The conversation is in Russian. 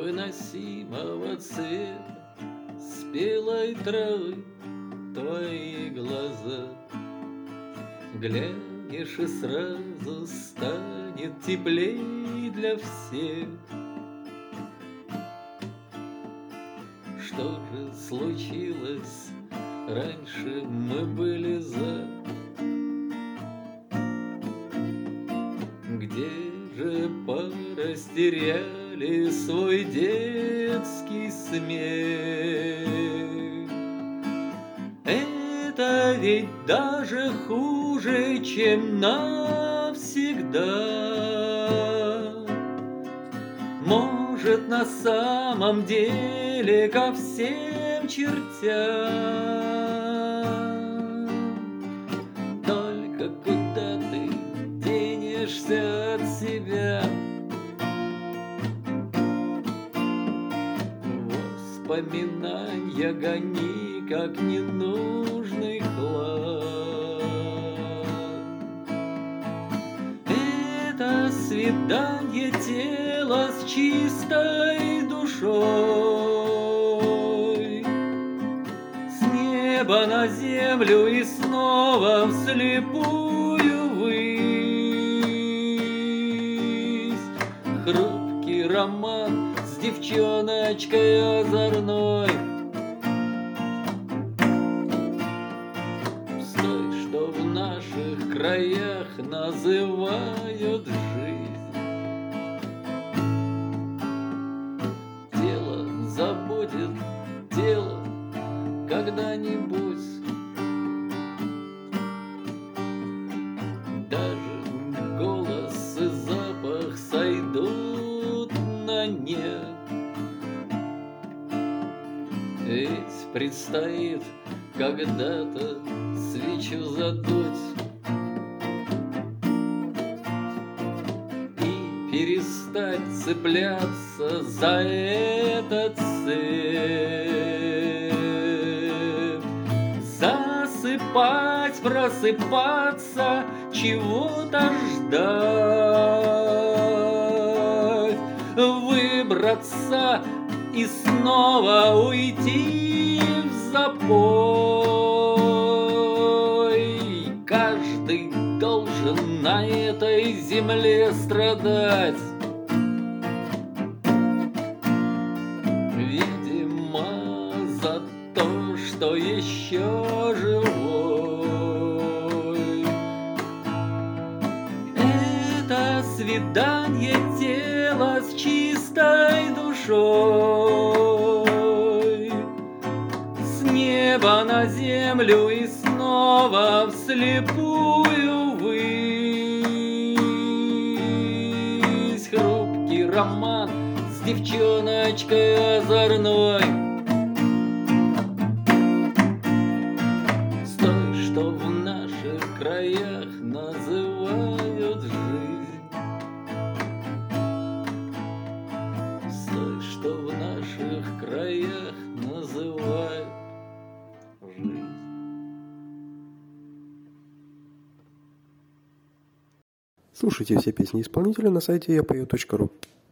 невыносимого цвета спелой травы твои глаза. Глянешь, и сразу станет теплей для всех. Что же случилось? Раньше мы были за. Где же порастеряли свой детский смех? Это ведь даже хуже, чем навсегда. Может, на самом деле ко всем чертям. Только куда ты денешься от себя? Воспоминания гони, как ненужный хлам. Это свидание тела с чистой душой, с неба на землю и снова вслепую ввысь. Хрупкий роман с девчоночкой озорной. С той, что в наших краях называют жизнь. Дело забудет дело когда-нибудь. Даже голос и запах сойдут на нет. Ведь предстоит когда-то свечу задуть и перестать цепляться за этот цепь. Засыпать, просыпаться, чего-то ждать, выбраться и снова уйти в запой. Каждый должен на этой земле страдать. Видимо, за то, что еще живой. Это свидание тела с чистой душой, с неба на землю и снова вслепую ввысь. Хрупкий роман с девчоночкой озорной, с той, что в наших краях называют жизнь. С той, что в наших краях называют жизнь. Слушайте все песни исполнителя на сайте yapeo.ru.